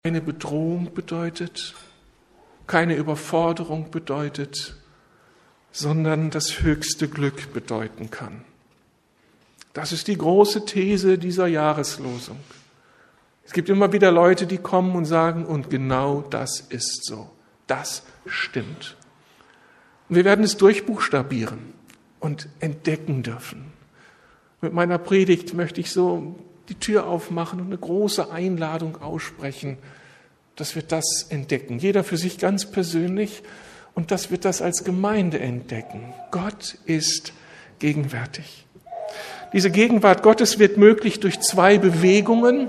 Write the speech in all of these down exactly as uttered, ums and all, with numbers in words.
keine Bedrohung bedeutet, keine Überforderung bedeutet, sondern das höchste Glück bedeuten kann. Das ist die große These dieser Jahreslosung. Es gibt immer wieder Leute, die kommen und sagen, und genau das ist so. Das stimmt. Und wir werden es durchbuchstabieren und entdecken dürfen. Mit meiner Predigt möchte ich so die Tür aufmachen und eine große Einladung aussprechen, dass wir das entdecken. Jeder für sich ganz persönlich und dass wir das als Gemeinde entdecken. Gott ist gegenwärtig. Diese Gegenwart Gottes wird möglich durch zwei Bewegungen.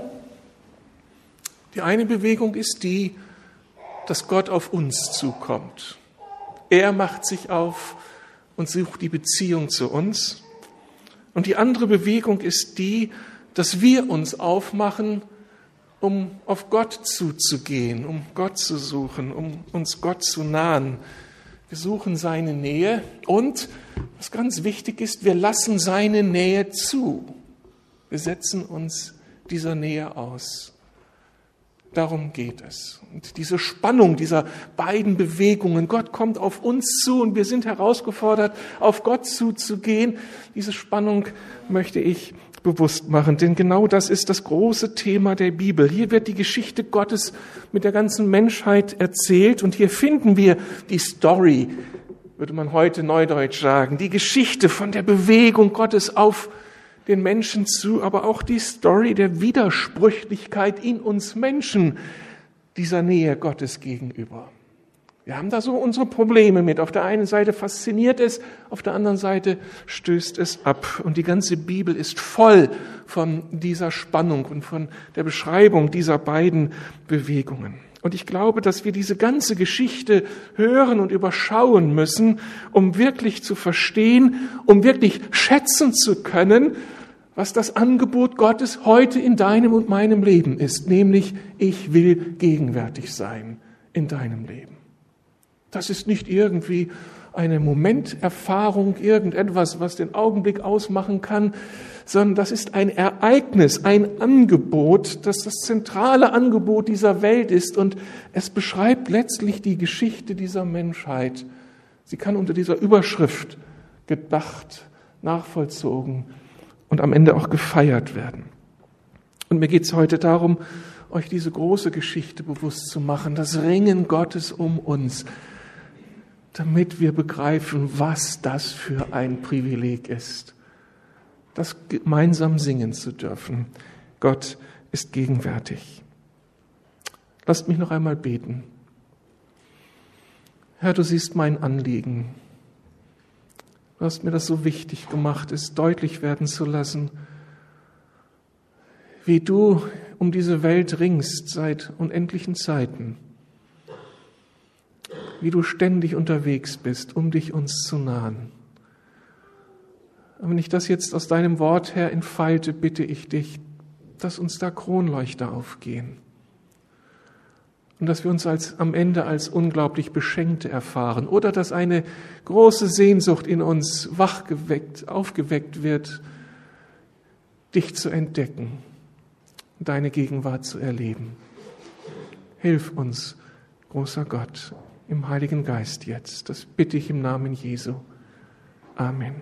Die eine Bewegung ist die, dass Gott auf uns zukommt. Er macht sich auf und sucht die Beziehung zu uns. Und die andere Bewegung ist die, dass wir uns aufmachen, um auf Gott zuzugehen, um Gott zu suchen, um uns Gott zu nahen. Wir suchen seine Nähe und, was ganz wichtig ist, wir lassen seine Nähe zu. Wir setzen uns dieser Nähe aus. Darum geht es. Und diese Spannung dieser beiden Bewegungen, Gott kommt auf uns zu und wir sind herausgefordert, auf Gott zuzugehen. Diese Spannung möchte ich bewusst machen, denn genau das ist das große Thema der Bibel. Hier wird die Geschichte Gottes mit der ganzen Menschheit erzählt und hier finden wir die Story, würde man heute neudeutsch sagen, die Geschichte von der Bewegung Gottes auf den Menschen zu, aber auch die Story der Widersprüchlichkeit in uns Menschen, dieser Nähe Gottes gegenüber. Wir haben da so unsere Probleme mit. Auf der einen Seite fasziniert es, auf der anderen Seite stößt es ab. Und die ganze Bibel ist voll von dieser Spannung und von der Beschreibung dieser beiden Bewegungen. Und ich glaube, dass wir diese ganze Geschichte hören und überschauen müssen, um wirklich zu verstehen, um wirklich schätzen zu können, was das Angebot Gottes heute in deinem und meinem Leben ist. Nämlich, ich will gegenwärtig sein in deinem Leben. Das ist nicht irgendwie eine Momenterfahrung, irgendetwas, was den Augenblick ausmachen kann, sondern das ist ein Ereignis, ein Angebot, das das zentrale Angebot dieser Welt ist und es beschreibt letztlich die Geschichte dieser Menschheit. Sie kann unter dieser Überschrift gedacht, nachvollzogen und am Ende auch gefeiert werden. Und mir geht es heute darum, euch diese große Geschichte bewusst zu machen, das Ringen Gottes um uns, damit wir begreifen, was das für ein Privileg ist, das gemeinsam singen zu dürfen. Gott ist gegenwärtig. Lasst mich noch einmal beten. Herr, du siehst mein Anliegen. Du hast mir das so wichtig gemacht, es deutlich werden zu lassen, wie du um diese Welt ringst seit unendlichen Zeiten. Wie du ständig unterwegs bist, um dich uns zu nahen. Und wenn ich das jetzt aus deinem Wort her entfalte, bitte ich dich, dass uns da Kronleuchter aufgehen. Und dass wir uns als, am Ende als unglaublich Beschenkte erfahren. Oder dass eine große Sehnsucht in uns wachgeweckt, aufgeweckt wird, dich zu entdecken, deine Gegenwart zu erleben. Hilf uns, großer Gott, im Heiligen Geist jetzt. Das bitte ich im Namen Jesu. Amen.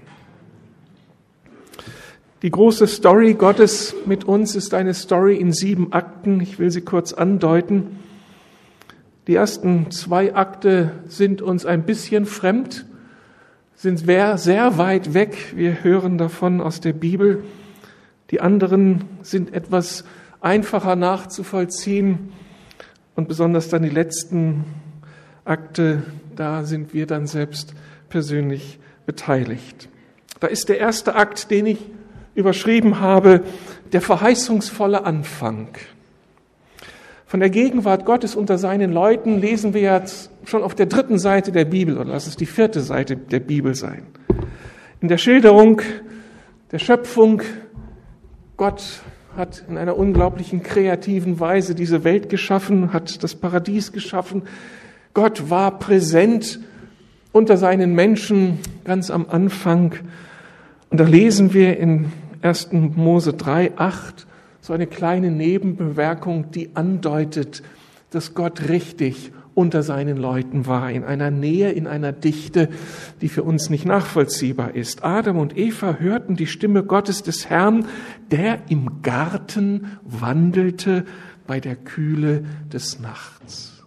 Die große Story Gottes mit uns ist eine Story in sieben Akten. Ich will sie kurz andeuten. Die ersten zwei Akte sind uns ein bisschen fremd, sind sehr weit weg. Wir hören davon aus der Bibel. Die anderen sind etwas einfacher nachzuvollziehen und besonders dann die letzten Akte, da sind wir dann selbst persönlich beteiligt. Da ist der erste Akt, den ich überschrieben habe, der verheißungsvolle Anfang. Von der Gegenwart Gottes unter seinen Leuten lesen wir jetzt schon auf der dritten Seite der Bibel, oder lass es die vierte Seite der Bibel sein. In der Schilderung der Schöpfung, Gott hat in einer unglaublichen kreativen Weise diese Welt geschaffen, hat das Paradies geschaffen. Gott war präsent unter seinen Menschen ganz am Anfang. Und da lesen wir in ersten Mose drei, acht so eine kleine Nebenbemerkung, die andeutet, dass Gott richtig unter seinen Leuten war, in einer Nähe, in einer Dichte, die für uns nicht nachvollziehbar ist. Adam und Eva hörten die Stimme Gottes des Herrn, der im Garten wandelte bei der Kühle des Nachts.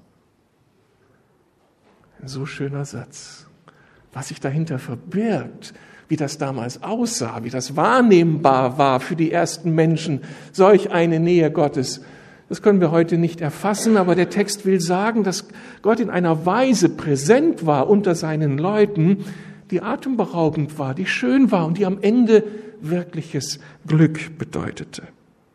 Ein so schöner Satz. Was sich dahinter verbirgt, wie das damals aussah, wie das wahrnehmbar war für die ersten Menschen, solch eine Nähe Gottes, das können wir heute nicht erfassen, aber der Text will sagen, dass Gott in einer Weise präsent war unter seinen Leuten, die atemberaubend war, die schön war und die am Ende wirkliches Glück bedeutete.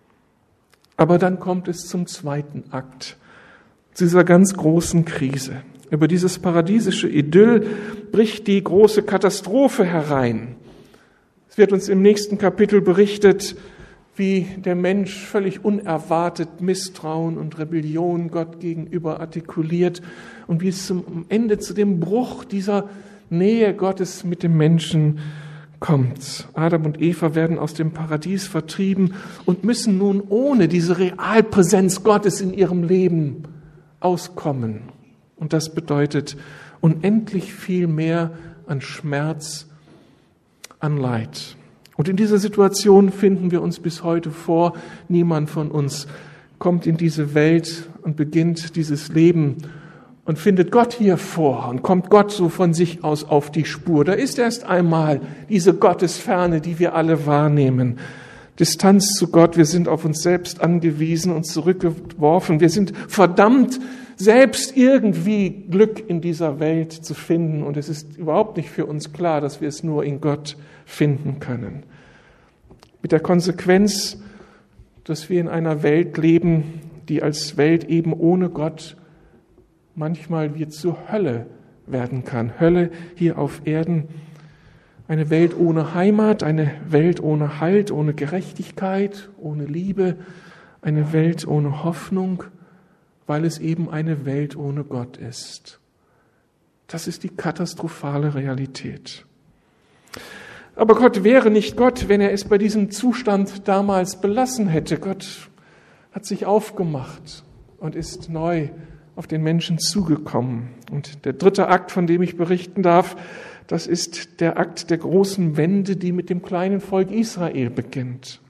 Aber dann kommt es zum zweiten Akt, zu dieser ganz großen Krise. Über dieses paradiesische Idyll bricht die große Katastrophe herein. Es wird uns im nächsten Kapitel berichtet, wie der Mensch völlig unerwartet Misstrauen und Rebellion Gott gegenüber artikuliert und wie es zum Ende zu dem Bruch dieser Nähe Gottes mit dem Menschen kommt. Adam und Eva werden aus dem Paradies vertrieben und müssen nun ohne diese Realpräsenz Gottes in ihrem Leben auskommen. Und das bedeutet unendlich viel mehr an Schmerz, an Leid. Und in dieser Situation finden wir uns bis heute vor. Niemand von uns kommt in diese Welt und beginnt dieses Leben und findet Gott hier vor und kommt Gott so von sich aus auf die Spur. Da ist erst einmal diese Gottesferne, die wir alle wahrnehmen. Distanz zu Gott, wir sind auf uns selbst angewiesen und zurückgeworfen. Wir sind verdammt, selbst irgendwie Glück in dieser Welt zu finden. Und es ist überhaupt nicht für uns klar, dass wir es nur in Gott finden können. Mit der Konsequenz, dass wir in einer Welt leben, die als Welt eben ohne Gott manchmal wie zur Hölle werden kann. Hölle hier auf Erden, eine Welt ohne Heimat, eine Welt ohne Halt, ohne Gerechtigkeit, ohne Liebe, eine Welt ohne Hoffnung, weil es eben eine Welt ohne Gott ist. Das ist die katastrophale Realität. Aber Gott wäre nicht Gott, wenn er es bei diesem Zustand damals belassen hätte. Gott hat sich aufgemacht und ist neu auf den Menschen zugekommen. Und der dritte Akt, von dem ich berichten darf, das ist der Akt der großen Wende, die mit dem kleinen Volk Israel beginnt.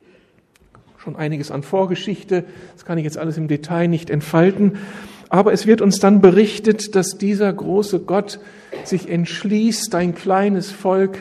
Schon einiges an Vorgeschichte, das kann ich jetzt alles im Detail nicht entfalten, aber es wird uns dann berichtet, dass dieser große Gott sich entschließt, ein kleines Volk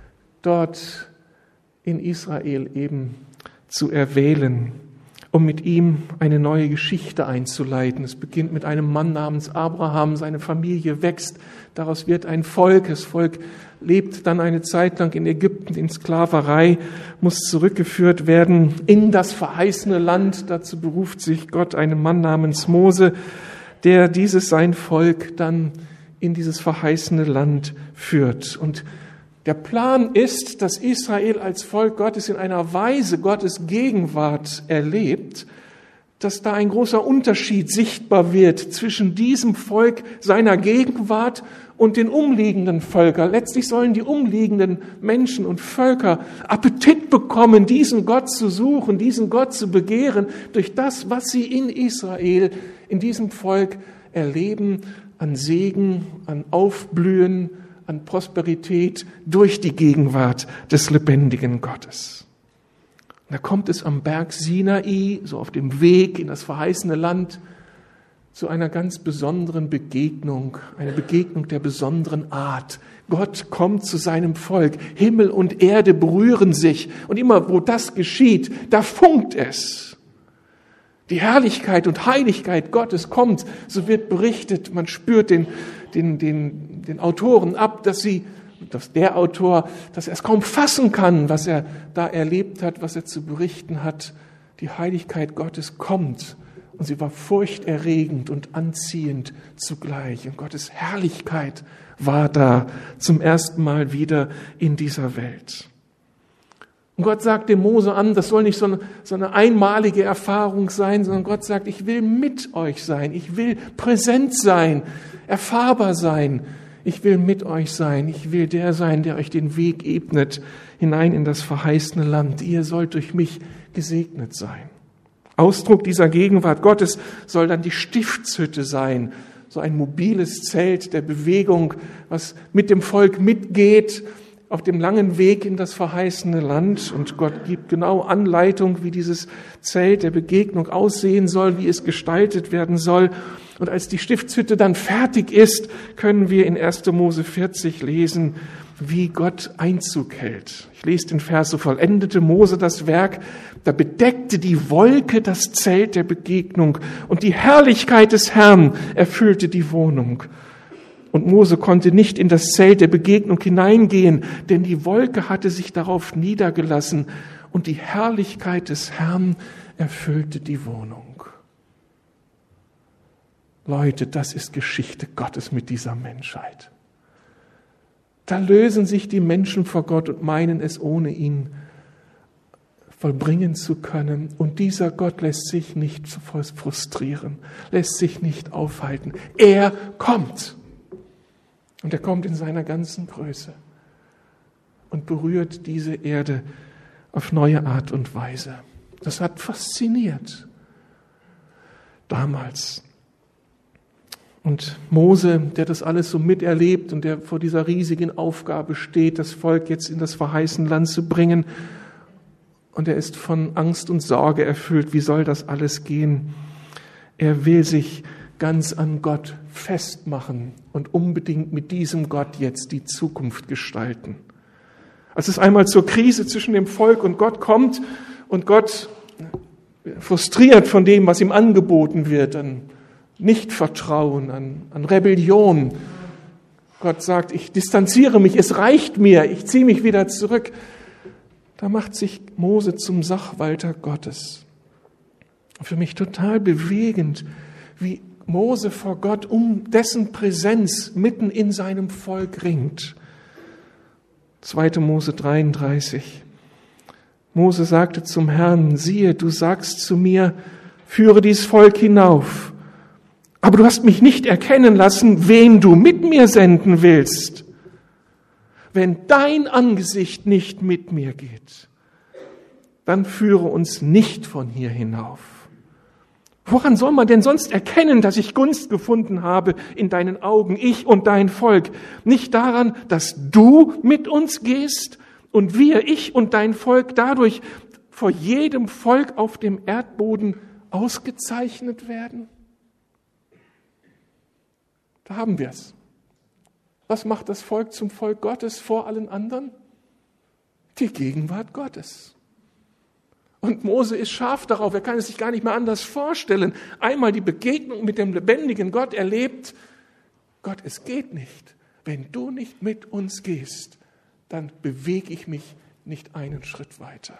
dort in Israel eben zu erwählen, um mit ihm eine neue Geschichte einzuleiten. Es beginnt mit einem Mann namens Abraham, seine Familie wächst, daraus wird ein Volk, das Volk lebt dann eine Zeit lang in Ägypten in Sklaverei, muss zurückgeführt werden in das verheißene Land. Dazu beruft sich Gott einen Mann namens Mose, der dieses sein Volk dann in dieses verheißene Land führt. Und der Plan ist, dass Israel als Volk Gottes in einer Weise Gottes Gegenwart erlebt, dass da ein großer Unterschied sichtbar wird zwischen diesem Volk, seiner Gegenwart und den umliegenden Völkern. Letztlich sollen die umliegenden Menschen und Völker Appetit bekommen, diesen Gott zu suchen, diesen Gott zu begehren, durch das, was sie in Israel, in diesem Volk erleben, an Segen, an Aufblühen, an Prosperität durch die Gegenwart des lebendigen Gottes. Und da kommt es am Berg Sinai, so auf dem Weg in das verheißene Land, zu einer ganz besonderen Begegnung, eine Begegnung der besonderen Art. Gott kommt zu seinem Volk, Himmel und Erde berühren sich und immer wo das geschieht, da funkt es. Die Herrlichkeit und Heiligkeit Gottes kommt, so wird berichtet, man spürt den, den, den, den Autoren ab, dass sie, dass der Autor, dass er es kaum fassen kann, was er da erlebt hat, was er zu berichten hat. Die Heiligkeit Gottes kommt und sie war furchterregend und anziehend zugleich. Und Gottes Herrlichkeit war da zum ersten Mal wieder in dieser Welt. Und Gott sagt dem Mose an, das soll nicht so eine, so eine einmalige Erfahrung sein, sondern Gott sagt, ich will mit euch sein, ich will präsent sein, erfahrbar sein, ich will mit euch sein, ich will der sein, der euch den Weg ebnet hinein in das verheißene Land. Ihr sollt durch mich gesegnet sein. Ausdruck dieser Gegenwart Gottes soll dann die Stiftshütte sein, so ein mobiles Zelt der Bewegung, was mit dem Volk mitgeht auf dem langen Weg in das verheißene Land. Und Gott gibt genau Anleitung, wie dieses Zelt der Begegnung aussehen soll, wie es gestaltet werden soll. Und als die Stiftshütte dann fertig ist, können wir in erster Mose vierzig lesen, wie Gott Einzug hält. Ich lese den Vers: So vollendete Mose das Werk, da bedeckte die Wolke das Zelt der Begegnung und die Herrlichkeit des Herrn erfüllte die Wohnung. Und Mose konnte nicht in das Zelt der Begegnung hineingehen, denn die Wolke hatte sich darauf niedergelassen und die Herrlichkeit des Herrn erfüllte die Wohnung. Leute, das ist Geschichte Gottes mit dieser Menschheit. Da lösen sich die Menschen vor Gott und meinen es ohne ihn vollbringen zu können. Und dieser Gott lässt sich nicht frustrieren, lässt sich nicht aufhalten. Er kommt. Und er kommt in seiner ganzen Größe und berührt diese Erde auf neue Art und Weise. Das hat fasziniert damals. Und Mose, der das alles so miterlebt und der vor dieser riesigen Aufgabe steht, das Volk jetzt in das verheißene Land zu bringen, und er ist von Angst und Sorge erfüllt. Wie soll das alles gehen? Er will sich ganz an Gott festmachen und unbedingt mit diesem Gott jetzt die Zukunft gestalten. Als es einmal zur Krise zwischen dem Volk und Gott kommt und Gott frustriert von dem, was ihm angeboten wird, an Nichtvertrauen, an, an Rebellion, Gott sagt, ich distanziere mich, es reicht mir, ich ziehe mich wieder zurück, da macht sich Mose zum Sachwalter Gottes. Für mich total bewegend, wie Mose vor Gott um dessen Präsenz mitten in seinem Volk ringt. zweiter Mose dreiunddreißig. Mose sagte zum Herrn, siehe, du sagst zu mir, führe dies Volk hinauf. Aber du hast mich nicht erkennen lassen, wen du mit mir senden willst. Wenn dein Angesicht nicht mit mir geht, dann führe uns nicht von hier hinauf. Woran soll man denn sonst erkennen, dass ich Gunst gefunden habe in deinen Augen, ich und dein Volk? Nicht daran, dass du mit uns gehst und wir, ich und dein Volk, dadurch vor jedem Volk auf dem Erdboden ausgezeichnet werden? Da haben wir es. Was macht das Volk zum Volk Gottes vor allen anderen? Die Gegenwart Gottes. Und Mose ist scharf darauf, er kann es sich gar nicht mehr anders vorstellen. Einmal die Begegnung mit dem lebendigen Gott erlebt. Gott, es geht nicht. Wenn du nicht mit uns gehst, dann bewege ich mich nicht einen Schritt weiter.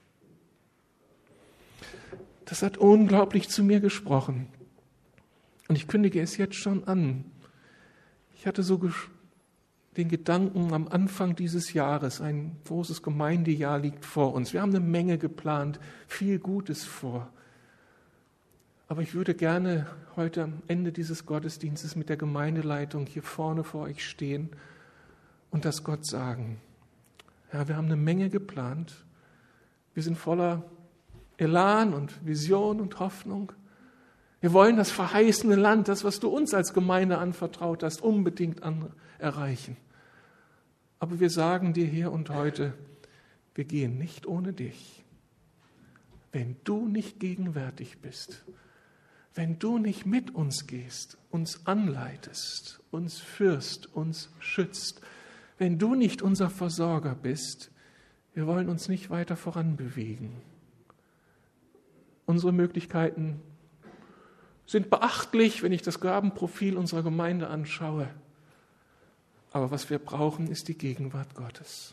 Das hat unglaublich zu mir gesprochen. Und ich kündige es jetzt schon an. Ich hatte so den Gedanken am Anfang dieses Jahres, ein großes Gemeindejahr liegt vor uns. Wir haben eine Menge geplant, viel Gutes vor. Aber ich würde gerne heute am Ende dieses Gottesdienstes mit der Gemeindeleitung hier vorne vor euch stehen und das Gott sagen. Ja, wir haben eine Menge geplant. Wir sind voller Elan und Vision und Hoffnung. Wir wollen das verheißene Land, das, was du uns als Gemeinde anvertraut hast, unbedingt an, erreichen. Aber wir sagen dir hier und heute, wir gehen nicht ohne dich. Wenn du nicht gegenwärtig bist, wenn du nicht mit uns gehst, uns anleitest, uns führst, uns schützt, wenn du nicht unser Versorger bist, wir wollen uns nicht weiter voranbewegen. Unsere Möglichkeiten sind beachtlich, wenn ich das Gabenprofil unserer Gemeinde anschaue. Aber was wir brauchen, ist die Gegenwart Gottes.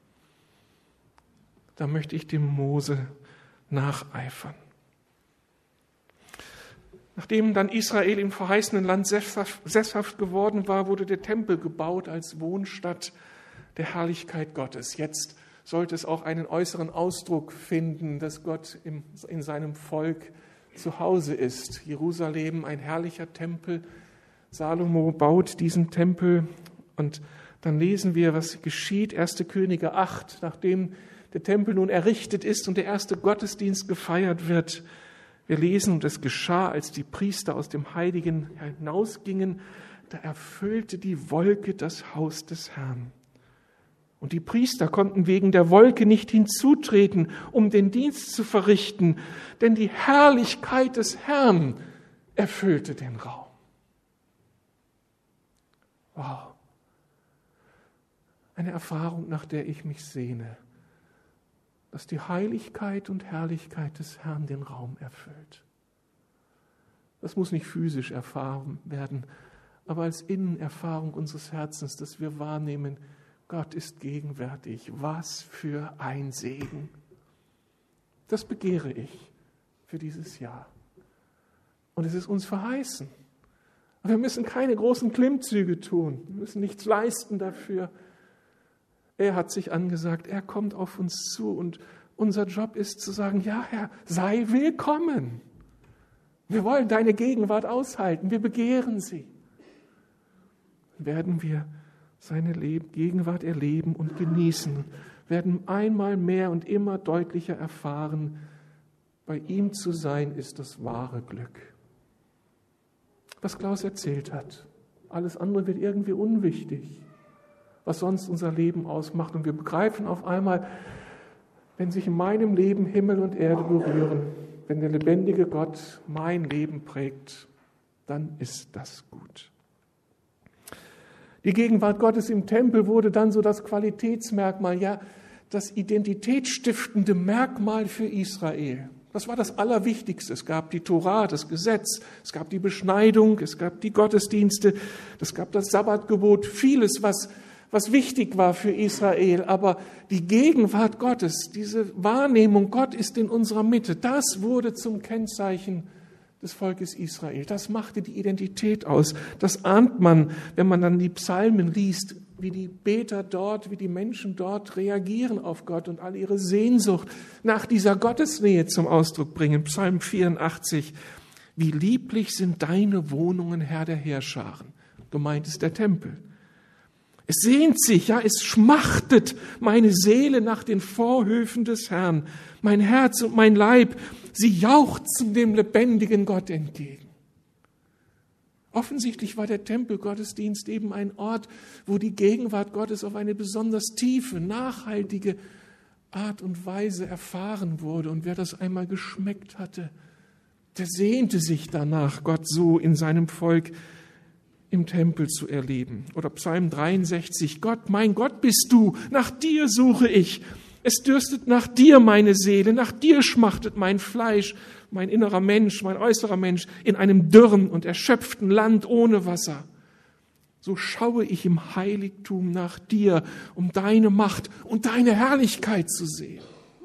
Da möchte ich dem Mose nacheifern. Nachdem dann Israel im verheißenen Land sesshaft geworden war, wurde der Tempel gebaut als Wohnstatt der Herrlichkeit Gottes. Jetzt sollte es auch einen äußeren Ausdruck finden, dass Gott in seinem Volk zu Hause ist. Jerusalem, ein herrlicher Tempel. Salomo baut diesen Tempel und dann lesen wir, was geschieht. erster Könige acht, nachdem der Tempel nun errichtet ist und der erste Gottesdienst gefeiert wird, Wir lesen, und es geschah, als die Priester aus dem Heiligen hinausgingen, da erfüllte die Wolke das Haus des Herrn. Und die Priester konnten wegen der Wolke nicht hinzutreten, um den Dienst zu verrichten, denn die Herrlichkeit des Herrn erfüllte den Raum. Wow. Eine Erfahrung, nach der ich mich sehne, dass die Heiligkeit und Herrlichkeit des Herrn den Raum erfüllt. Das muss nicht physisch erfahren werden, aber als Innenerfahrung unseres Herzens, dass wir wahrnehmen, Gott ist gegenwärtig. Was für ein Segen. Das begehre ich für dieses Jahr. Und es ist uns verheißen. Aber wir müssen keine großen Klimmzüge tun. Wir müssen nichts leisten dafür. Er hat sich angesagt, er kommt auf uns zu. Und unser Job ist zu sagen, ja Herr, sei willkommen. Wir wollen deine Gegenwart aushalten. Wir begehren sie. Werden wir seine Gegenwart erleben und genießen, werden einmal mehr und immer deutlicher erfahren, bei ihm zu sein ist das wahre Glück. Was Klaus erzählt hat, alles andere wird irgendwie unwichtig, was sonst unser Leben ausmacht. Und wir begreifen auf einmal, wenn sich in meinem Leben Himmel und Erde berühren, wenn der lebendige Gott mein Leben prägt, dann ist das gut. Die Gegenwart Gottes im Tempel wurde dann so das Qualitätsmerkmal, ja, das identitätsstiftende Merkmal für Israel. Das war das Allerwichtigste. Es gab die Tora, das Gesetz, es gab die Beschneidung, es gab die Gottesdienste, es gab das Sabbatgebot, vieles, was, was wichtig war für Israel. Aber die Gegenwart Gottes, diese Wahrnehmung, Gott ist in unserer Mitte, das wurde zum Kennzeichen des Volkes Israel. Das machte die Identität aus. Das ahnt man, wenn man dann die Psalmen liest, wie die Beter dort, wie die Menschen dort reagieren auf Gott und all ihre Sehnsucht nach dieser Gottesnähe zum Ausdruck bringen. Psalm vierundachtzig. Wie lieblich sind deine Wohnungen, Herr der Heerscharen. Gemeint ist der Tempel. Es sehnt sich, ja, es schmachtet meine Seele nach den Vorhöfen des Herrn. Mein Herz und mein Leib, sie jauchzen dem lebendigen Gott entgegen. Offensichtlich war der Tempelgottesdienst eben ein Ort, wo die Gegenwart Gottes auf eine besonders tiefe, nachhaltige Art und Weise erfahren wurde. Und wer das einmal geschmeckt hatte, der sehnte sich danach, Gott so in seinem Volk im Tempel zu erleben. Oder Psalm dreiundsechzig, Gott, mein Gott bist du, nach dir suche ich. Es dürstet nach dir meine Seele, nach dir schmachtet mein Fleisch, mein innerer Mensch, mein äußerer Mensch, in einem dürren und erschöpften Land ohne Wasser. So schaue ich im Heiligtum nach dir, um deine Macht und deine Herrlichkeit zu sehen.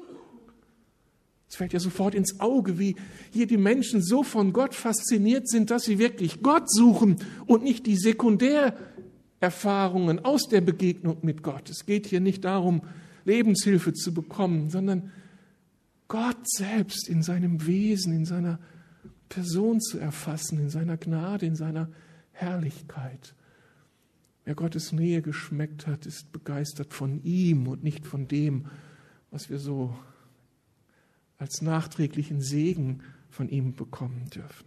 Es fällt ja sofort ins Auge, wie hier die Menschen so von Gott fasziniert sind, dass sie wirklich Gott suchen und nicht die Sekundärerfahrungen aus der Begegnung mit Gott. Es geht hier nicht darum, Lebenshilfe zu bekommen, sondern Gott selbst in seinem Wesen, in seiner Person zu erfassen, in seiner Gnade, in seiner Herrlichkeit. Wer Gottes Nähe geschmeckt hat, ist begeistert von ihm und nicht von dem, was wir so als nachträglichen Segen von ihm bekommen dürfen.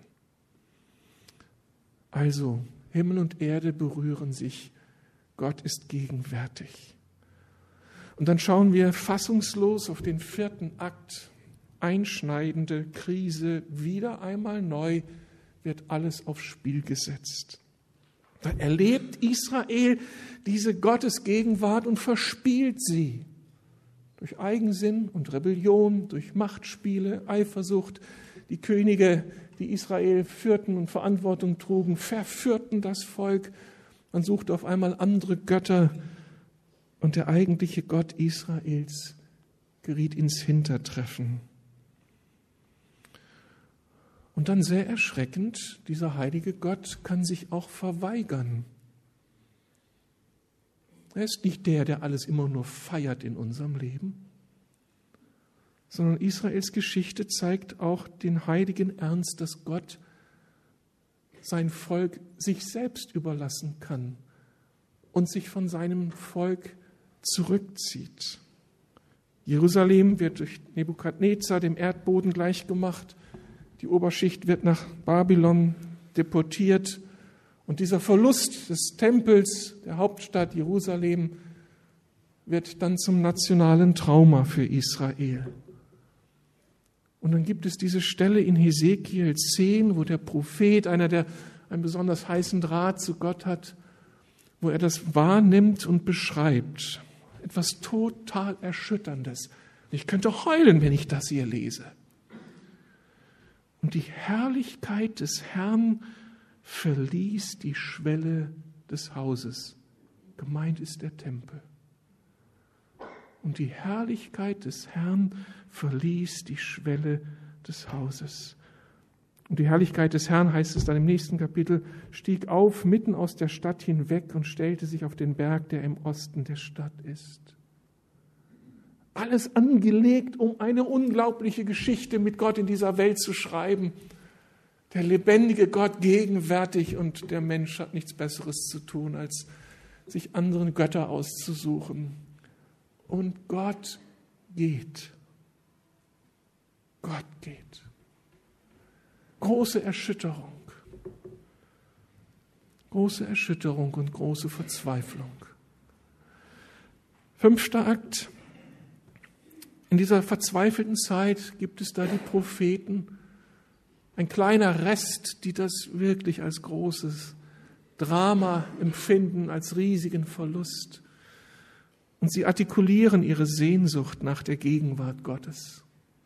Also, Himmel und Erde berühren sich, Gott ist gegenwärtig. Und dann schauen wir fassungslos auf den vierten Akt, einschneidende Krise, wieder einmal neu wird alles aufs Spiel gesetzt. Da erlebt Israel diese Gottesgegenwart und verspielt sie. Durch Eigensinn und Rebellion, durch Machtspiele, Eifersucht. Die Könige, die Israel führten und Verantwortung trugen, verführten das Volk. Man suchte auf einmal andere Götter. Und der eigentliche Gott Israels geriet ins Hintertreffen. Und dann sehr erschreckend, dieser heilige Gott kann sich auch verweigern. Er ist nicht der, der alles immer nur feiert in unserem Leben, sondern Israels Geschichte zeigt auch den heiligen Ernst, dass Gott sein Volk sich selbst überlassen kann und sich von seinem Volk zurückzieht. Jerusalem wird durch Nebukadnezar dem Erdboden gleichgemacht. Die Oberschicht wird nach Babylon deportiert und dieser Verlust des Tempels, der Hauptstadt Jerusalem, wird dann zum nationalen Trauma für Israel. Und dann gibt es diese Stelle in Hesekiel zehn, wo der Prophet, einer, der einen besonders heißen Draht zu Gott hat, wo er das wahrnimmt und beschreibt. Etwas total Erschütterndes. Ich könnte heulen, wenn ich das hier lese. Und die Herrlichkeit des Herrn verließ die Schwelle des Hauses. Gemeint ist der Tempel. Und die Herrlichkeit des Herrn verließ die Schwelle des Hauses. Und die Herrlichkeit des Herrn, heißt es dann im nächsten Kapitel, stieg auf mitten aus der Stadt hinweg und stellte sich auf den Berg, der im Osten der Stadt ist. Alles angelegt, um eine unglaubliche Geschichte mit Gott in dieser Welt zu schreiben. Der lebendige Gott gegenwärtig und der Mensch hat nichts Besseres zu tun, als sich anderen Götter auszusuchen. Und Gott geht. Gott geht. Große Erschütterung. Große Erschütterung und große Verzweiflung. Fünfter Akt. In dieser verzweifelten Zeit gibt es da die Propheten, ein kleiner Rest, die das wirklich als großes Drama empfinden, als riesigen Verlust. Und sie artikulieren ihre Sehnsucht nach der Gegenwart Gottes.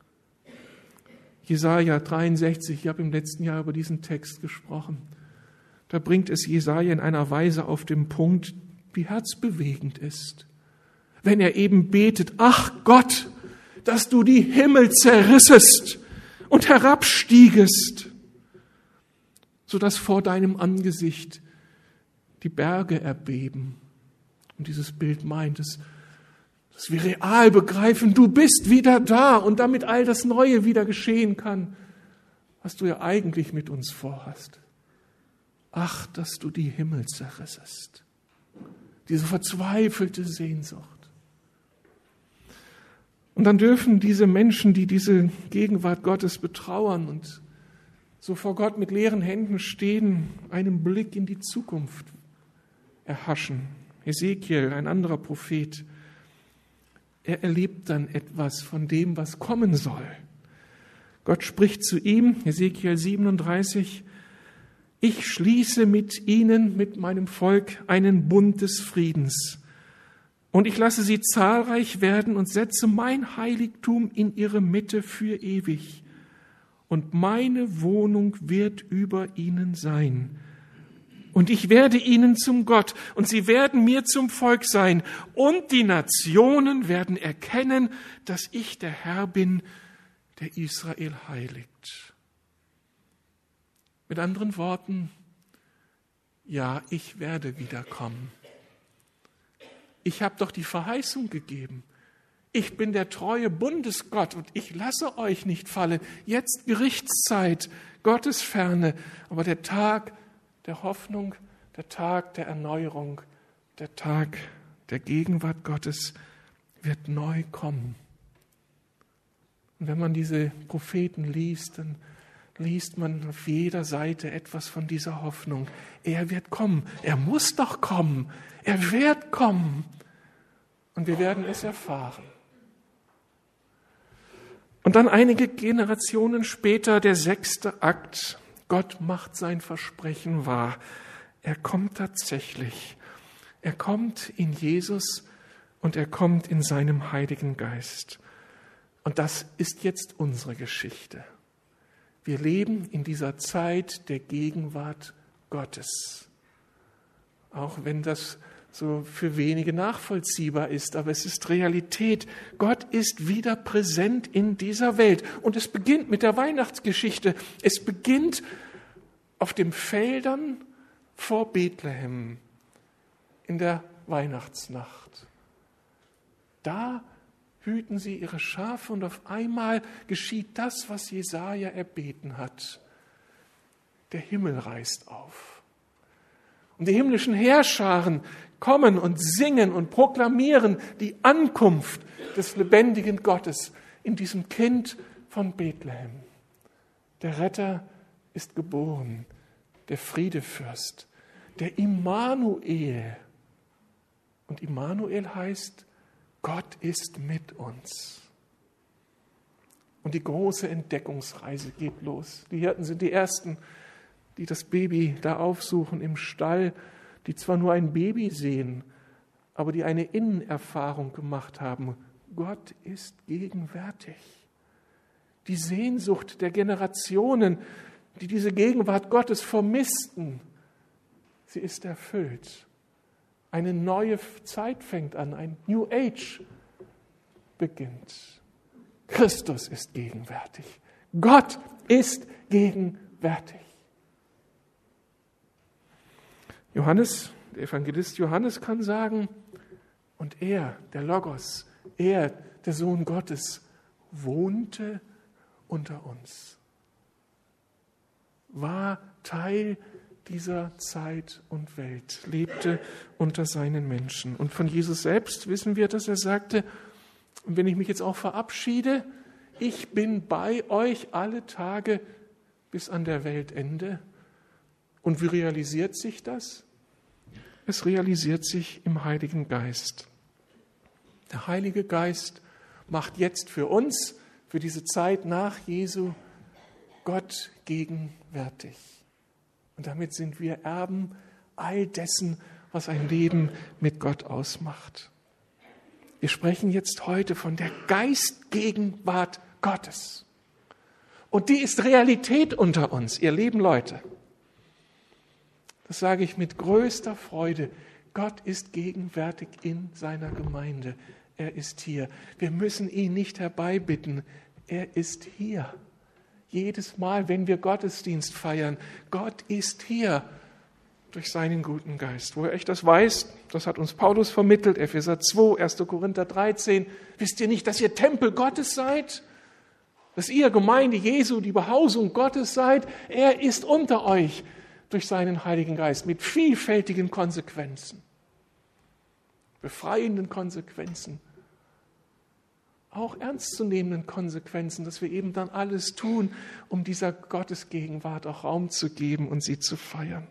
Jesaja dreiundsechzig, ich habe im letzten Jahr über diesen Text gesprochen. Da bringt es Jesaja in einer Weise auf den Punkt, die herzbewegend ist. Wenn er eben betet, ach Gott, dass du die Himmel zerrissest und herabstiegest, sodass vor deinem Angesicht die Berge erbeben. Und dieses Bild meint es, dass wir real begreifen, du bist wieder da und damit all das Neue wieder geschehen kann, was du ja eigentlich mit uns vorhast. Ach, dass du die Himmel zerrissest. Diese verzweifelte Sehnsucht. Und dann dürfen diese Menschen, die diese Gegenwart Gottes betrauern und so vor Gott mit leeren Händen stehen, einen Blick in die Zukunft erhaschen. Hesekiel, ein anderer Prophet, er erlebt dann etwas von dem, was kommen soll. Gott spricht zu ihm, Hesekiel siebenunddreißig, ich schließe mit ihnen, mit meinem Volk, einen Bund des Friedens. Und ich lasse sie zahlreich werden und setze mein Heiligtum in ihre Mitte für ewig. Und meine Wohnung wird über ihnen sein. Und ich werde ihnen zum Gott und sie werden mir zum Volk sein. Und die Nationen werden erkennen, dass ich der Herr bin, der Israel heiligt. Mit anderen Worten, ja, ich werde wiederkommen. Ich habe doch die Verheißung gegeben. Ich bin der treue Bundesgott und ich lasse euch nicht fallen. Jetzt Gerichtszeit, Gottesferne, aber der Tag der Hoffnung, der Tag der Erneuerung, der Tag der Gegenwart Gottes wird neu kommen. Und wenn man diese Propheten liest, dann liest man auf jeder Seite etwas von dieser Hoffnung. Er wird kommen. Er muss doch kommen. Er wird kommen. Und wir werden es erfahren. Und dann einige Generationen später der sechste Akt. Gott macht sein Versprechen wahr. Er kommt tatsächlich. Er kommt in Jesus und er kommt in seinem Heiligen Geist. Und das ist jetzt unsere Geschichte. Wir leben in dieser Zeit der Gegenwart Gottes. Auch wenn das so für wenige nachvollziehbar ist, aber es ist Realität. Gott ist wieder präsent in dieser Welt. Und es beginnt mit der Weihnachtsgeschichte. Es beginnt auf den Feldern vor Bethlehem in der Weihnachtsnacht. Da hüten sie ihre Schafe und auf einmal geschieht das, was Jesaja erbeten hat. Der Himmel reißt auf. Und die himmlischen Heerscharen kommen und singen und proklamieren die Ankunft des lebendigen Gottes in diesem Kind von Bethlehem. Der Retter ist geboren, der Friedefürst, der Immanuel. Und Immanuel heißt, Gott ist mit uns. Und die große Entdeckungsreise geht los. Die Hirten sind die Ersten, die das Baby da aufsuchen im Stall, die zwar nur ein Baby sehen, aber die eine Innenerfahrung gemacht haben. Gott ist gegenwärtig. Die Sehnsucht der Generationen, die diese Gegenwart Gottes vermissten, sie ist erfüllt. Eine neue Zeit fängt an, ein New Age beginnt. Christus ist gegenwärtig. Gott ist gegenwärtig. Johannes, der Evangelist Johannes kann sagen, und er, der Logos, er, der Sohn Gottes, wohnte unter uns, war Teil dieser Zeit und Welt, lebte unter seinen Menschen. Und von Jesus selbst wissen wir, dass er sagte, und wenn ich mich jetzt auch verabschiede, ich bin bei euch alle Tage bis an der Weltende. Und wie realisiert sich das? Es realisiert sich im Heiligen Geist. Der Heilige Geist macht jetzt für uns, für diese Zeit nach Jesu, Gott gegenwärtig. Und damit sind wir Erben all dessen, was ein Leben mit Gott ausmacht. Wir sprechen jetzt heute von der Geistgegenwart Gottes. Und die ist Realität unter uns, ihr lieben Leute. Das sage ich mit größter Freude. Gott ist gegenwärtig in seiner Gemeinde. Er ist hier. Wir müssen ihn nicht herbeibitten. Er ist hier. Jedes Mal, wenn wir Gottesdienst feiern, Gott ist hier durch seinen guten Geist. Woher ich das weiß, das hat uns Paulus vermittelt, Epheser zwei, erster Korinther dreizehn. Wisst ihr nicht, dass ihr Tempel Gottes seid? Dass ihr Gemeinde Jesu, die Behausung Gottes seid? Er ist unter euch durch seinen Heiligen Geist mit vielfältigen Konsequenzen, befreienden Konsequenzen, auch ernstzunehmenden Konsequenzen, dass wir eben dann alles tun, um dieser Gottesgegenwart auch Raum zu geben und sie zu feiern.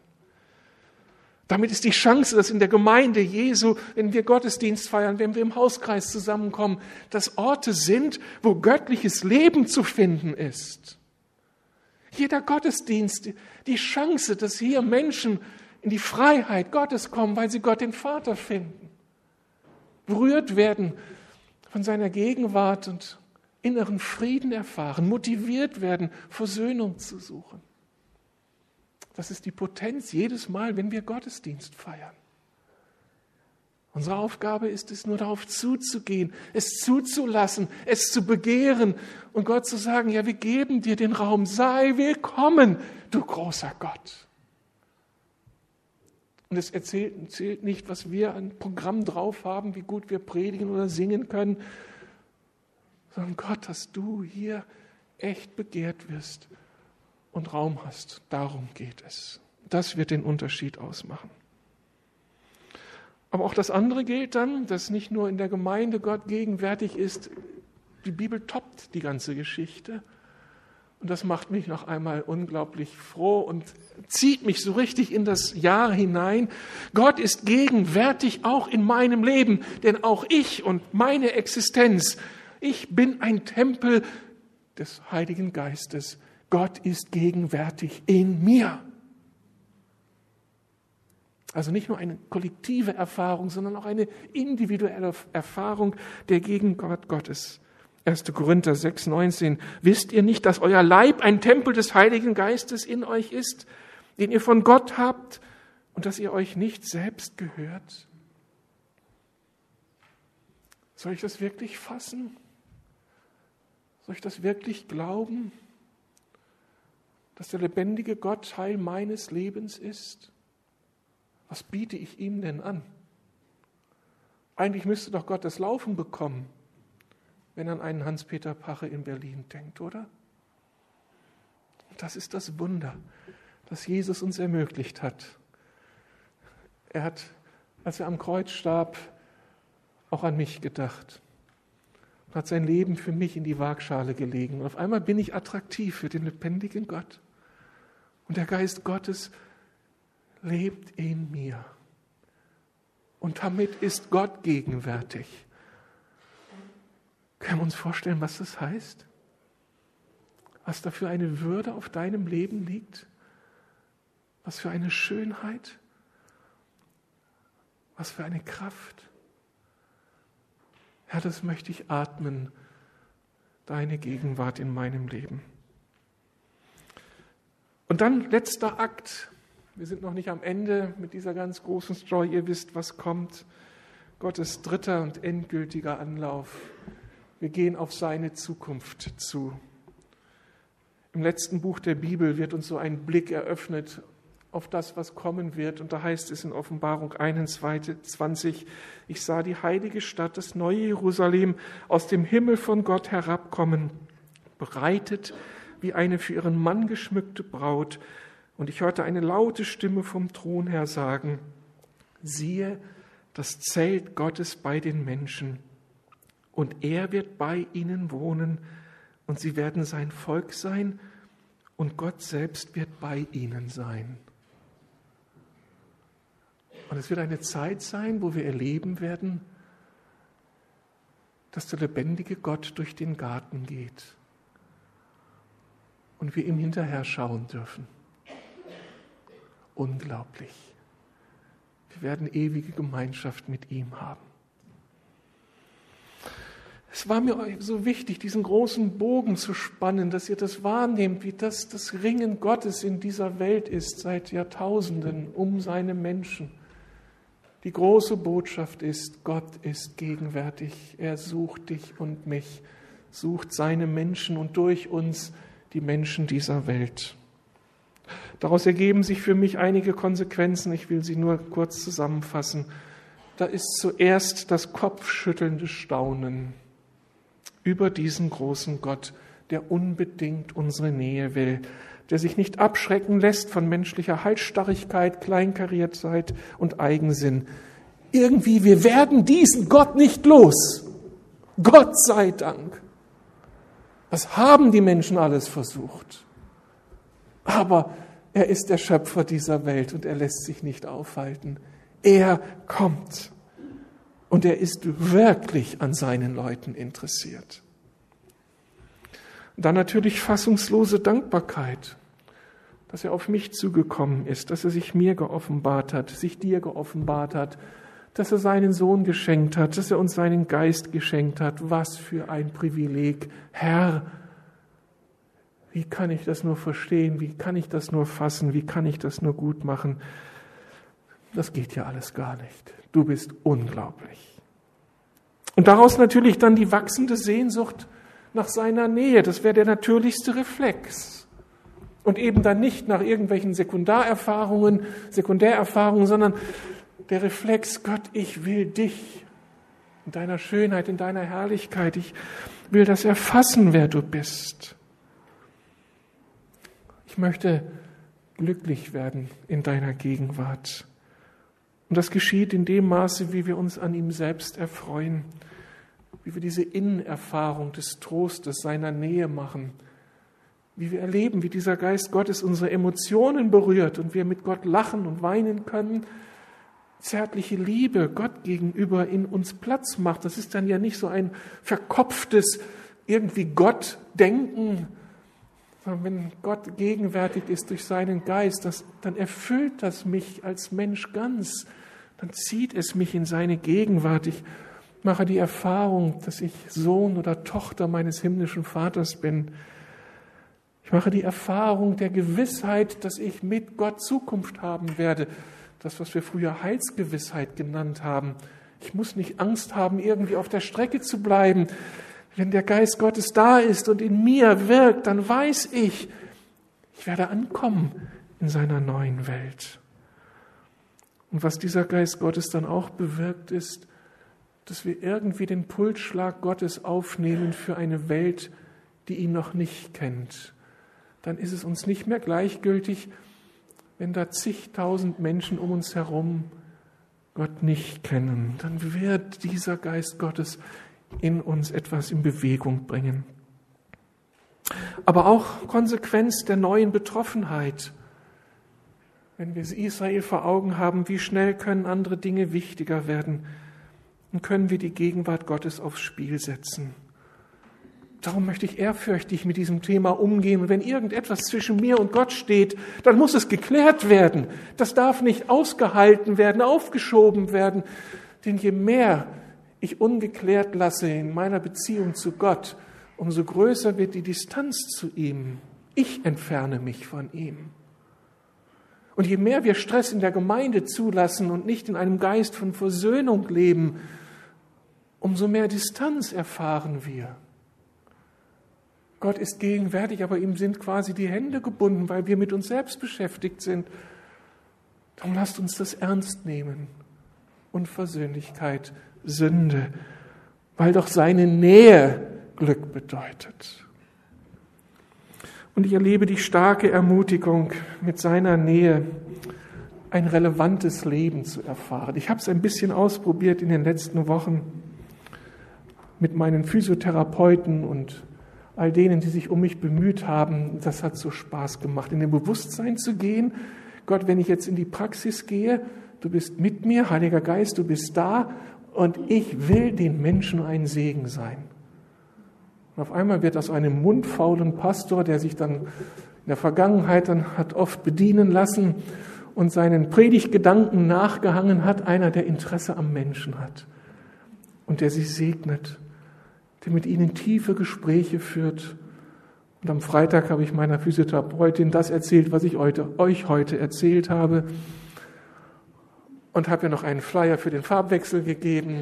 Damit ist die Chance, dass in der Gemeinde Jesu, wenn wir Gottesdienst feiern, wenn wir im Hauskreis zusammenkommen, dass Orte sind, wo göttliches Leben zu finden ist. Jeder Gottesdienst, die Chance, dass hier Menschen in die Freiheit Gottes kommen, weil sie Gott den Vater finden, berührt werden von seiner Gegenwart und inneren Frieden erfahren, motiviert werden, Versöhnung zu suchen. Das ist die Potenz jedes Mal, wenn wir Gottesdienst feiern. Unsere Aufgabe ist es, nur darauf zuzugehen, es zuzulassen, es zu begehren und Gott zu sagen, ja, wir geben dir den Raum, sei willkommen, du großer Gott. Und es erzählt, zählt nicht, was wir an Programm drauf haben, wie gut wir predigen oder singen können, sondern Gott, dass du hier echt begehrt wirst und Raum hast. Darum geht es. Das wird den Unterschied ausmachen. Aber auch das andere gilt dann, dass nicht nur in der Gemeinde Gott gegenwärtig ist. Die Bibel toppt die ganze Geschichte. Und das macht mich noch einmal unglaublich froh und zieht mich so richtig in das Jahr hinein. Gott ist gegenwärtig auch in meinem Leben, denn auch ich und meine Existenz, ich bin ein Tempel des Heiligen Geistes. Gott ist gegenwärtig in mir. Also nicht nur eine kollektive Erfahrung, sondern auch eine individuelle Erfahrung der Gegenwart Gottes. erster Korinther sechs, neunzehn. Wisst ihr nicht, dass euer Leib ein Tempel des Heiligen Geistes in euch ist, den ihr von Gott habt und dass ihr euch nicht selbst gehört? Soll ich das wirklich fassen? Soll ich das wirklich glauben, dass der lebendige Gott Teil meines Lebens ist? Was biete ich ihm denn an? Eigentlich müsste doch Gott das Laufen bekommen, wenn er an einen Hans-Peter Pache in Berlin denkt, oder? Das ist das Wunder, das Jesus uns ermöglicht hat. Er hat, als er am Kreuz starb, auch an mich gedacht. und hat sein Leben für mich in die Waagschale gelegen. Und auf einmal bin ich attraktiv für den lebendigen Gott. Und der Geist Gottes lebt in mir. Und damit ist Gott gegenwärtig. Können wir uns vorstellen, was das heißt? Was da für eine Würde auf deinem Leben liegt? Was für eine Schönheit? Was für eine Kraft? Herr, das möchte ich atmen, deine Gegenwart in meinem Leben. Und dann letzter Akt. Wir sind noch nicht am Ende mit dieser ganz großen Story. Ihr wisst, was kommt. Gottes dritter und endgültiger Anlauf. Wir gehen auf seine Zukunft zu. Im letzten Buch der Bibel wird uns so ein Blick eröffnet auf das, was kommen wird. Und da heißt es in Offenbarung einundzwanzig, ich sah die heilige Stadt, das neue Jerusalem, aus dem Himmel von Gott herabkommen, bereitet wie eine für ihren Mann geschmückte Braut. Und ich hörte eine laute Stimme vom Thron her sagen, siehe, das Zelt Gottes bei den Menschen. Und er wird bei ihnen wohnen, und sie werden sein Volk sein, und Gott selbst wird bei ihnen sein. Und es wird eine Zeit sein, wo wir erleben werden, dass der lebendige Gott durch den Garten geht und wir ihm hinterher schauen dürfen. Unglaublich. Wir werden ewige Gemeinschaft mit ihm haben. Es war mir so wichtig, diesen großen Bogen zu spannen, dass ihr das wahrnehmt, wie das das Ringen Gottes in dieser Welt ist seit Jahrtausenden um seine Menschen. Die große Botschaft ist, Gott ist gegenwärtig. Er sucht dich und mich, sucht seine Menschen und durch uns die Menschen dieser Welt. Daraus ergeben sich für mich einige Konsequenzen. Ich will sie nur kurz zusammenfassen. Da ist zuerst das kopfschüttelnde Staunen über diesen großen Gott, der unbedingt unsere Nähe will, der sich nicht abschrecken lässt von menschlicher Halsstarrigkeit, Kleinkariertheit und Eigensinn. Irgendwie, wir werden diesen Gott nicht los. Gott sei Dank. Was haben die Menschen alles versucht? Aber er ist der Schöpfer dieser Welt und er lässt sich nicht aufhalten. Er kommt. Und er ist wirklich an seinen Leuten interessiert. Dann natürlich fassungslose Dankbarkeit, dass er auf mich zugekommen ist, dass er sich mir geoffenbart hat, sich dir geoffenbart hat, dass er seinen Sohn geschenkt hat, dass er uns seinen Geist geschenkt hat. Was für ein Privileg. Herr, wie kann ich das nur verstehen? Wie kann ich das nur fassen? Wie kann ich das nur gut machen? Das geht ja alles gar nicht. Du bist unglaublich. Und daraus natürlich dann die wachsende Sehnsucht nach seiner Nähe. Das wäre der natürlichste Reflex. Und eben dann nicht nach irgendwelchen Sekundarerfahrungen, Sekundärerfahrungen, sondern der Reflex, Gott, ich will dich in deiner Schönheit, in deiner Herrlichkeit. Ich will das erfassen, wer du bist. Ich möchte glücklich werden in deiner Gegenwart. Und das geschieht in dem Maße, wie wir uns an ihm selbst erfreuen, wie wir diese Innenerfahrung des Trostes, seiner Nähe machen, wie wir erleben, wie dieser Geist Gottes unsere Emotionen berührt und wir mit Gott lachen und weinen können, zärtliche Liebe Gott gegenüber in uns Platz macht. Das ist dann ja nicht so ein verkopftes irgendwie Gott-Denken, sondern wenn Gott gegenwärtig ist durch seinen Geist, das, dann erfüllt das mich als Mensch ganz. Dann zieht es mich in seine Gegenwart. Ich mache die Erfahrung, dass ich Sohn oder Tochter meines himmlischen Vaters bin. Ich mache die Erfahrung der Gewissheit, dass ich mit Gott Zukunft haben werde. Das, was wir früher Heilsgewissheit genannt haben. Ich muss nicht Angst haben, irgendwie auf der Strecke zu bleiben. Wenn der Geist Gottes da ist und in mir wirkt, dann weiß ich, ich werde ankommen in seiner neuen Welt. Und was dieser Geist Gottes dann auch bewirkt, ist, dass wir irgendwie den Pulsschlag Gottes aufnehmen für eine Welt, die ihn noch nicht kennt. Dann ist es uns nicht mehr gleichgültig, wenn da zigtausend Menschen um uns herum Gott nicht kennen. Dann wird dieser Geist Gottes in uns etwas in Bewegung bringen. Aber auch Konsequenz der neuen Betroffenheit. Wenn wir Israel vor Augen haben, wie schnell können andere Dinge wichtiger werden, dann können wir die Gegenwart Gottes aufs Spiel setzen. Darum möchte ich ehrfürchtig mit diesem Thema umgehen. Und wenn irgendetwas zwischen mir und Gott steht, dann muss es geklärt werden. Das darf nicht ausgehalten werden, aufgeschoben werden. Denn je mehr ich ungeklärt lasse in meiner Beziehung zu Gott, umso größer wird die Distanz zu ihm. Ich entferne mich von ihm. Und je mehr wir Stress in der Gemeinde zulassen und nicht in einem Geist von Versöhnung leben, umso mehr Distanz erfahren wir. Gott ist gegenwärtig, aber ihm sind quasi die Hände gebunden, weil wir mit uns selbst beschäftigt sind. Darum lasst uns das ernst nehmen. Unversöhnlichkeit, Sünde, weil doch seine Nähe Glück bedeutet. Und ich erlebe die starke Ermutigung, mit seiner Nähe ein relevantes Leben zu erfahren. Ich habe es ein bisschen ausprobiert in den letzten Wochen mit meinen Physiotherapeuten und all denen, die sich um mich bemüht haben. Das hat so Spaß gemacht, in dem Bewusstsein zu gehen. Gott, wenn ich jetzt in die Praxis gehe, du bist mit mir, Heiliger Geist, du bist da und ich will den Menschen ein Segen sein. Und auf einmal wird aus einem mundfaulen Pastor, der sich dann in der Vergangenheit dann hat oft bedienen lassen und seinen Predigtgedanken nachgehangen hat, einer, der Interesse am Menschen hat und der sie segnet, der mit ihnen tiefe Gespräche führt. Und am Freitag habe ich meiner Physiotherapeutin das erzählt, was ich heute, euch heute erzählt habe. Und habe ihr noch einen Flyer für den Farbwechsel gegeben.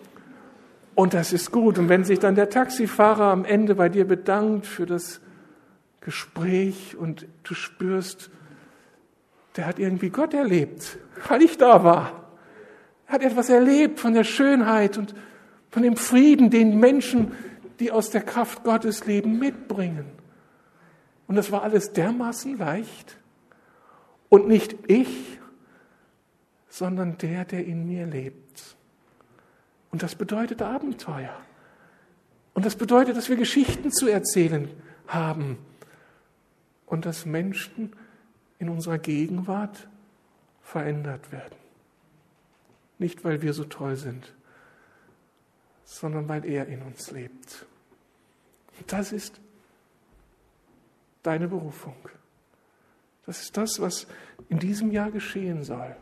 Und das ist gut. Und wenn sich dann der Taxifahrer am Ende bei dir bedankt für das Gespräch und du spürst, der hat irgendwie Gott erlebt, weil ich da war. Er hat etwas erlebt von der Schönheit und von dem Frieden, den Menschen, die aus der Kraft Gottes leben, mitbringen. Und das war alles dermaßen leicht. Und nicht ich, sondern der, der in mir lebt. Und das bedeutet Abenteuer. Und das bedeutet, dass wir Geschichten zu erzählen haben. Und dass Menschen in unserer Gegenwart verändert werden. Nicht, weil wir so toll sind, sondern weil er in uns lebt. Das ist deine Berufung. Das ist das, was in diesem Jahr geschehen soll.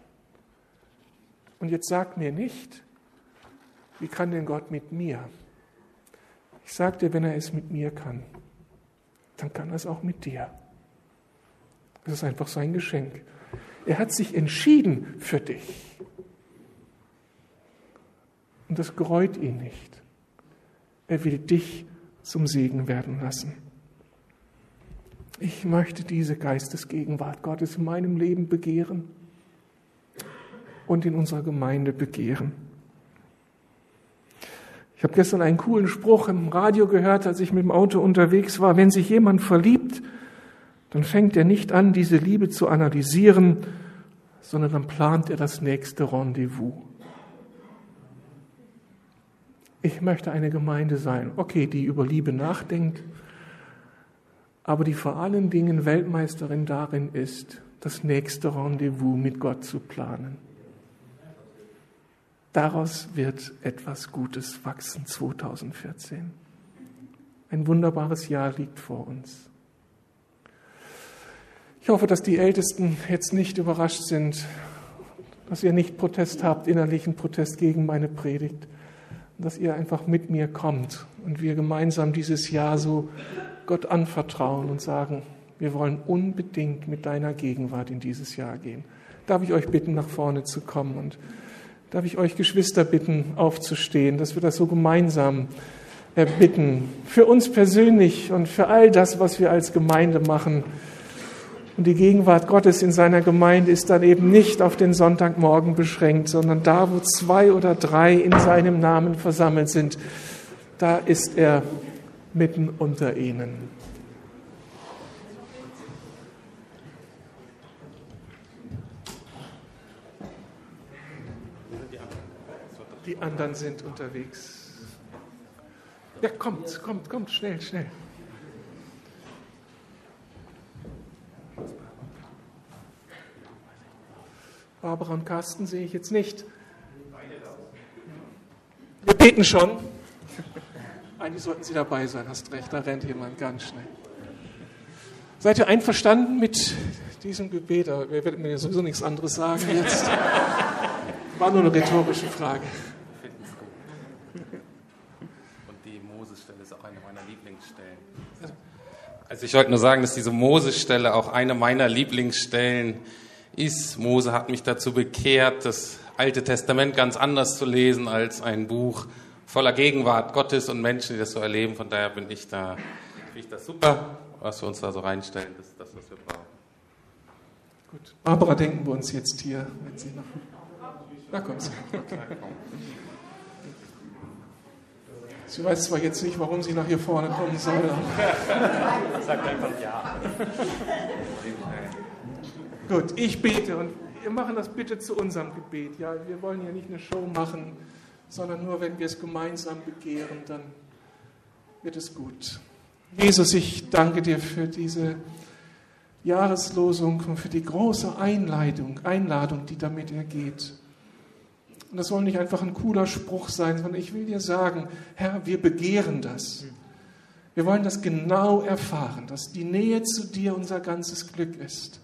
Und jetzt sag mir nicht, wie kann denn Gott mit mir? Ich sage dir, wenn er es mit mir kann, dann kann er es auch mit dir. Das ist einfach sein Geschenk. Er hat sich entschieden für dich. Und das gereut ihn nicht. Er will dich zum Segen werden lassen. Ich möchte diese Geistesgegenwart Gottes in meinem Leben begehren und in unserer Gemeinde begehren. Ich habe gestern einen coolen Spruch im Radio gehört, als ich mit dem Auto unterwegs war. Wenn sich jemand verliebt, dann fängt er nicht an, diese Liebe zu analysieren, sondern dann plant er das nächste Rendezvous. Ich möchte eine Gemeinde sein, okay, die über Liebe nachdenkt, aber die vor allen Dingen Weltmeisterin darin ist, das nächste Rendezvous mit Gott zu planen. Daraus wird etwas Gutes wachsen zweitausendvierzehn. Ein wunderbares Jahr liegt vor uns. Ich hoffe, dass die Ältesten jetzt nicht überrascht sind, dass ihr nicht Protest habt, innerlichen Protest gegen meine Predigt, dass ihr einfach mit mir kommt und wir gemeinsam dieses Jahr so Gott anvertrauen und sagen, wir wollen unbedingt mit deiner Gegenwart in dieses Jahr gehen. Darf ich euch bitten, nach vorne zu kommen und darf ich euch Geschwister bitten, aufzustehen, dass wir das so gemeinsam erbitten, für uns persönlich und für all das, was wir als Gemeinde machen. Und die Gegenwart Gottes in seiner Gemeinde ist dann eben nicht auf den Sonntagmorgen beschränkt, sondern da, wo zwei oder drei in seinem Namen versammelt sind, da ist er mitten unter ihnen. Die anderen sind unterwegs. Ja, kommt, kommt, kommt, schnell, schnell. Barbara und Carsten sehe ich jetzt nicht. Wir beten schon. Eigentlich sollten Sie dabei sein, hast recht, da rennt jemand ganz schnell. Seid ihr einverstanden mit diesem Gebet? Aber wir werden mir sowieso nichts anderes sagen jetzt. War nur eine rhetorische Frage. Ich finde es gut. Und die Moses-Stelle ist auch eine meiner Lieblingsstellen. Also ich wollte nur sagen, dass diese Moses-Stelle auch eine meiner Lieblingsstellen ist. Mose hat mich dazu bekehrt, das Alte Testament ganz anders zu lesen als ein Buch voller Gegenwart Gottes und Menschen, die das so erleben. Von daher bin ich da, finde ich das super, was wir uns da so reinstellen. Das ist das, was wir brauchen. Gut. Barbara, denken wir uns jetzt hier, wenn Sie noch... Na komm, Sie. Okay. Sie weiß zwar jetzt nicht, warum sie nach hier vorne kommen soll. Sagt einfach ja. Gut, ich bete und wir machen das bitte zu unserem Gebet. Ja, wir wollen ja nicht eine Show machen, sondern nur, wenn wir es gemeinsam begehren, dann wird es gut. Jesus, ich danke dir für diese Jahreslosung und für die große Einladung, Einladung, die damit ergeht. Und das soll nicht einfach ein cooler Spruch sein, sondern ich will dir sagen, Herr, wir begehren das. Wir wollen das genau erfahren, dass die Nähe zu dir unser ganzes Glück ist.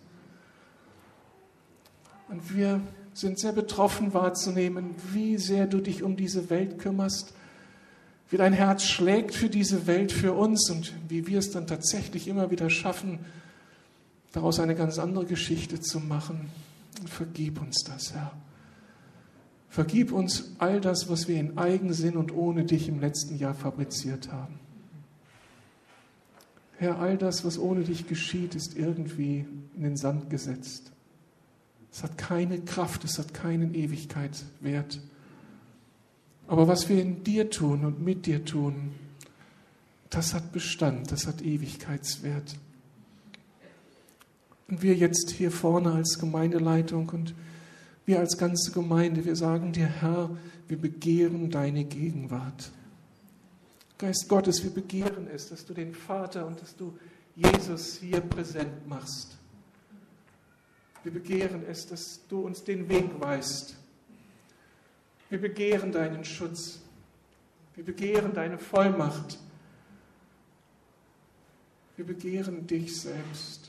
Und wir sind sehr betroffen wahrzunehmen, wie sehr du dich um diese Welt kümmerst, wie dein Herz schlägt für diese Welt, für uns und wie wir es dann tatsächlich immer wieder schaffen, daraus eine ganz andere Geschichte zu machen. Und vergib uns das, Herr. Vergib uns all das, was wir in Eigensinn und ohne dich im letzten Jahr fabriziert haben. Herr, all das, was ohne dich geschieht, ist irgendwie in den Sand gesetzt. Es hat keine Kraft, es hat keinen Ewigkeitswert. Aber was wir in dir tun und mit dir tun, das hat Bestand, das hat Ewigkeitswert. Und wir jetzt hier vorne als Gemeindeleitung und wir als ganze Gemeinde, wir sagen dir, Herr, wir begehren deine Gegenwart. Geist Gottes, wir begehren es, dass du den Vater und dass du Jesus hier präsent machst. Wir begehren es, dass du uns den Weg weist. Wir begehren deinen Schutz. Wir begehren deine Vollmacht. Wir begehren dich selbst.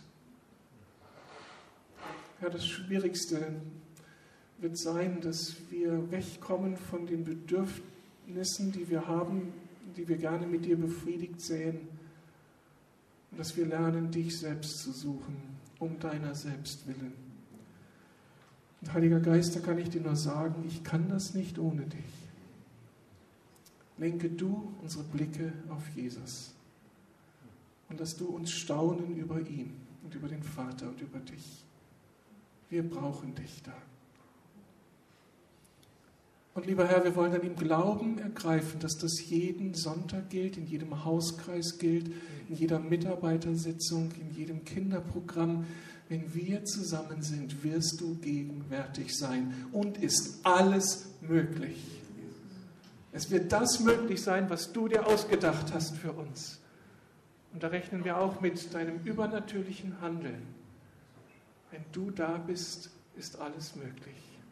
Ja, das Schwierigste wird sein, dass wir wegkommen von den Bedürfnissen, die wir haben, die wir gerne mit dir befriedigt sehen, und dass wir lernen, dich selbst zu suchen, um deiner selbst willen. Und Heiliger Geist, da kann ich dir nur sagen, ich kann das nicht ohne dich. Lenke du unsere Blicke auf Jesus und lass du uns staunen über ihn und über den Vater und über dich. Wir brauchen dich da. Und lieber Herr, wir wollen dann im Glauben ergreifen, dass das jeden Sonntag gilt, in jedem Hauskreis gilt, in jeder Mitarbeitersitzung, in jedem Kinderprogramm. Wenn wir zusammen sind, wirst du gegenwärtig sein und ist alles möglich. Es wird das möglich sein, was du dir ausgedacht hast für uns. Und da rechnen wir auch mit deinem übernatürlichen Handeln. Wenn du da bist, ist alles möglich.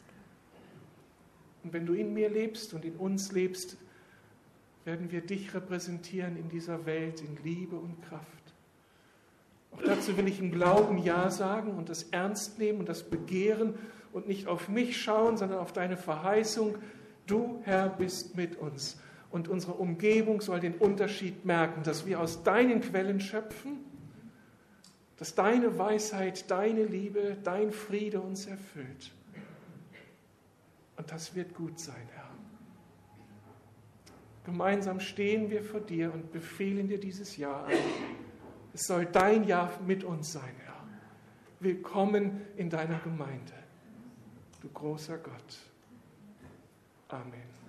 Und wenn du in mir lebst und in uns lebst, werden wir dich repräsentieren in dieser Welt in Liebe und Kraft. Auch dazu will ich im Glauben Ja sagen und das ernst nehmen und das begehren und nicht auf mich schauen, sondern auf deine Verheißung. Du, Herr, bist mit uns. Und unsere Umgebung soll den Unterschied merken, dass wir aus deinen Quellen schöpfen, dass deine Weisheit, deine Liebe, dein Friede uns erfüllt. Und das wird gut sein, Herr. Gemeinsam stehen wir vor dir und befehlen dir dieses Jahr an. Es soll dein Jahr mit uns sein, Herr. Willkommen in deiner Gemeinde, du großer Gott. Amen.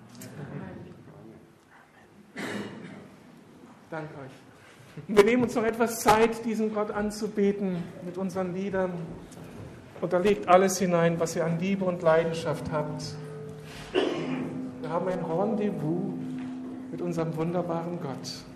Danke euch. Und wir nehmen uns noch etwas Zeit, diesen Gott anzubeten mit unseren Liedern. Und da legt alles hinein, was ihr an Liebe und Leidenschaft habt. Wir haben ein Rendezvous mit unserem wunderbaren Gott.